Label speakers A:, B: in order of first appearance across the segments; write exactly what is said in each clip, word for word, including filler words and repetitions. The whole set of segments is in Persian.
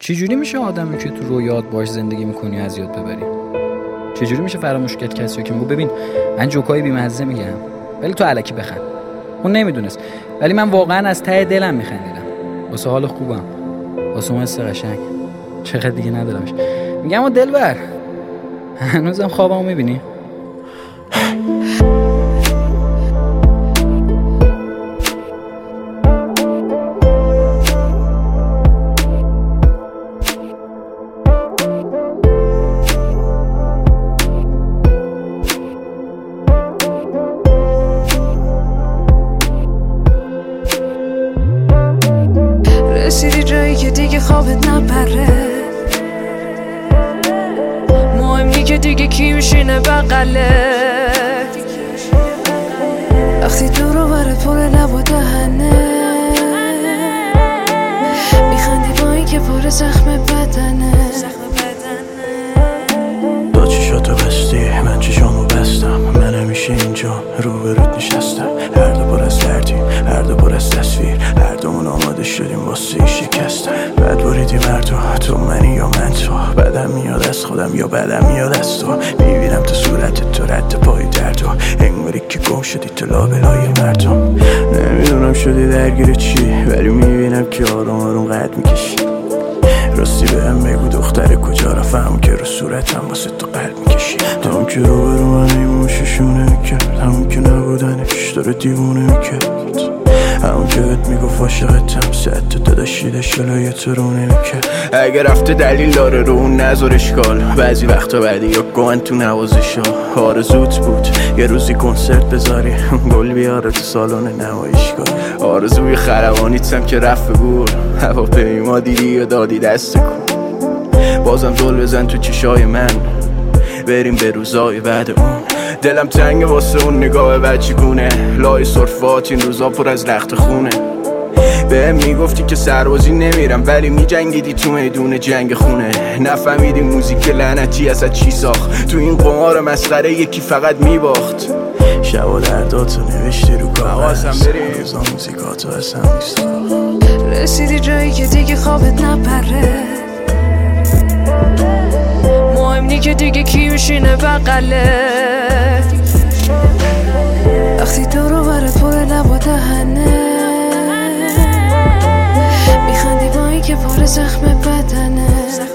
A: چجوری میشه آدمی که تو رویات باش زندگی میکنی از یاد ببری؟ چجوری میشه فراموش کرد کسی که میگه ببین من جوکای بی‌مزه میگم ولی تو الکی بخند؟ اون نمیدونست ولی من واقعا از ته دلم میخندیدم واسه حال خوبم، واسه اون حس قشنگ. چقدر دیگه ندارمش. میگم و دلبر هنوزم خوابمو میبینی؟
B: رسیدی جایی که دیگه خوابت نپره، مهمی که دیگه کی میشینه بغله، وقتی دورو برات پر لب و دهنه، میخندی با این که پر زخم بدنه.
C: با چشاتو بستی من چشامو بستم، من همیشه اینجا روبروت نشستم، هر دو پر از دردی هر دو پر از تصویر، هر دومون آماده شدیم واسه شکستن. بعد بریدیم هر دو، تو منی یا من تو، بدم میاد از خودم یا بدم میاد از تو، میبینم تو صورت تو رد پای دردو، انگاری که گم شدی تو لابلای مردم. نمیدونم شدی درگیر چی ولی میبینم که آروم آروم قد میکشی. راستی بهم بگو دختر کجا رفتم که رو صورتم واسه تو قلب میکشی. همون که رو برو من ایموششونه میکرد، همون که نبودنش داره دیوونه میکرد، همون که بهت میگفت عاشقتم صد تا داداشی دشلای تو رو نمیکرد. اگه رفته دلیل داره رو اون نذار اشکال، بعضی وقتا بعدی یا گوهن تو نوازشا. آرزوت بود یه روزی کنسرت بذاری، گل بیاره تو سالن نمایشگاه. آرزوی خلبانیتم که رفت گور، هواپیما دیدی یا دادی دست کن. بازم زل بزن تو چشای من، بریم به روزای بعد اون. دلم تنگه واسه اون نگاه بچگونه، لای صرفات این روزا پر از لخت خونه. بهم میگفتی که سربازی نمیرم ولی میجنگیدی تو میدون جنگ خونه. نفهمیدی موزیک لعنتی ازت چی ساخت، تو این قمار مسخره یکی فقط میباخت. شب و درداتو نوشتی رو کاغذ، روزا موزیکاتو از هم میساخت.
B: رسیدی جایی که دیگه خوابت نپره، مهم نی که دیگه کی میشینه بغله، وقتی دورو برات پر لب و دهنه، میخندی با این که پر زخم بدنه.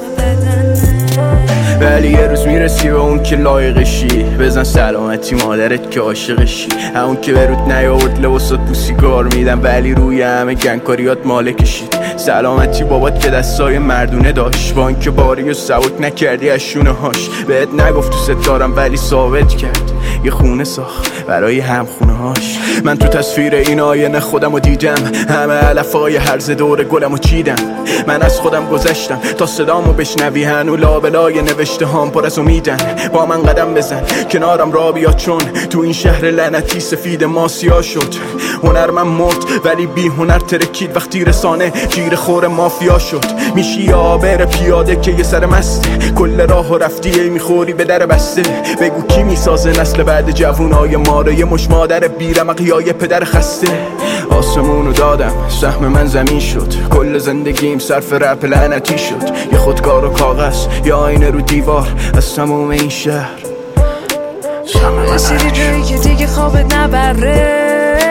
C: ولی یه روز میرسی به اون که لایقشی، بزن سلامتی مادرت که عاشقشی. همون که برود نیاورد لباسات بو سیگار میدم ولی روی همه گنگکاریات ماله کشید. سلامتی بابات که دستای مردونه داشت، با اینکه باری و سبک نکردی از شونه هاش. بهت نگفت دوست دارم ولی ثابت کرد، یه خونه ساخت برای هم خونه هاش. من تو تصویر این آینه خودمو دیدم، همه علفای هرز دور گلمو چیدم. من از خودم گذشتم تا صدامو بشنوی، هنو لابلای نوشته هام پر از امیدن. با من قدم بزن کنارم را بیا، چون تو این شهر لعنتی سفید ما سیاه شد. هنر من مرد ولی بی هنر ترکید، وقتی رسانه گیر خور مافیا شد. میشی یا آبر پیاده که یه سر مسته، کل راهو رفتی میخوری به در بسته. بگو کی میسازه نسل بعد جوونای ماره، یه مش مادر بیرمق یا یه پدر خسته. آسمونو دادم سهم من زمین شد، کل زندگیم صرف رپ لعنتی شد. یه خودکار و کاغذ یا آینه رو دیوار از تموم این شهر.
B: رسیدی جایی که دیگه خوابت نبره،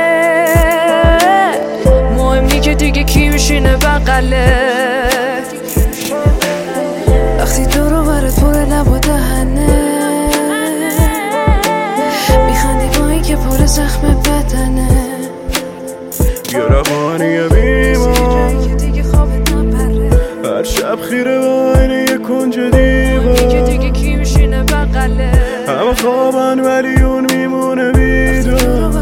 B: مهم نی که دیگه کی میشینه بغله، وقتی دورو برات پر لب و دهنه، میخندی با این که پر زخم بدنه.
C: یه روانی بیمار هر شب خیره با اینه یه کنج دیوار،
B: دیگه کی میشینه بغله،
C: همه خوابن ولی اون میمونه بیدار.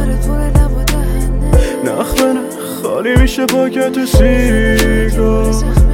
C: نخ به نخ خالی میشه پاکت و سیگار.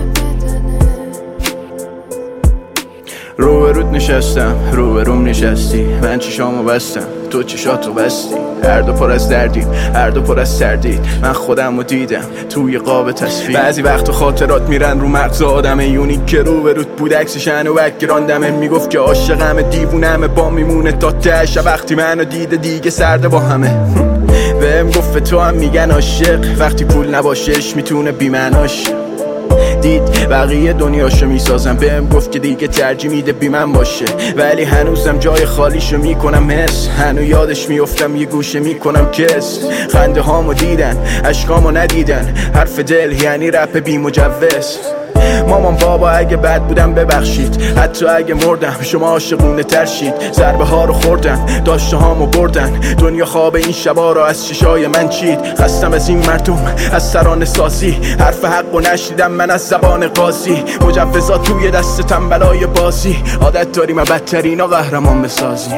C: روبروت نشستم روبروم نشستی، من چشامو بستم تو چشاتو بستی. هر دو پر از دردیم هر دو پر از سردید، من خودمو دیدم توی قاب تصویر. بعضی وقت خاطرات میرن رو مغز آدم، یونی که روبروت بود عکسشن و بک‌گراندمه. میگفت که عاشقمه دیوونمه با میمونه تا تهش. وقتی منو دیده دیگه سرده با همه. بهم گفت تو هم میگن عاشق، وقتی پول نباشش میتونه بی‌معناش. دید بقیه دنیاشو میسازم. بهم گفت که دیگه ترجیح میده بی من باشه، ولی هنوزم جای خالیشو میکنم حس. هنو یادش میافتم یه گوشه میکنم کس. خنده هامو دیدن اشکامو ندیدن، حرف دل یعنی رپ بی مجوز. مامان بابا اگه بد بودم ببخشید، حتی اگه مردم شما عاشقونه تر شید. ضربه ها رو خوردن داشته هامو بردن، دنیا خواب این شبا رو از چشای من چید. خستم از این مردم از ترانه سازی، حرف حق و نشیدم من از زبان قاضی. مجوزات توی دست تنبلای بازی، عادت داریم بدترینا قهرمان بسازیم.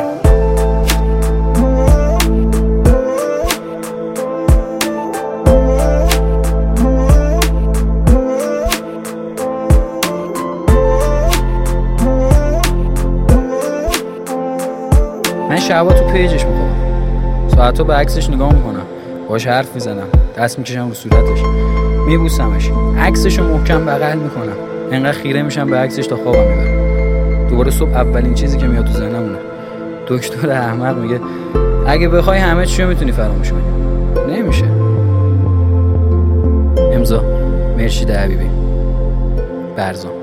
A: من شبا تو پیجش میکنم، ساعتا به عکسش نگاه میکنم، باش حرف میزنم، دست میکشم رو صورتش، میبوسمش، عکسشو محکم بغل میکنم، انقدر خیره میشم به عکسش تا خوابم میبره. دوباره صبح اولین چیزی که میاد تو ذهنمونه دکتر احمق میگه اگه بخوای همه چیو میتونی فراموش کنی. نمیشه. امضا مرشید حبیبی، برزان.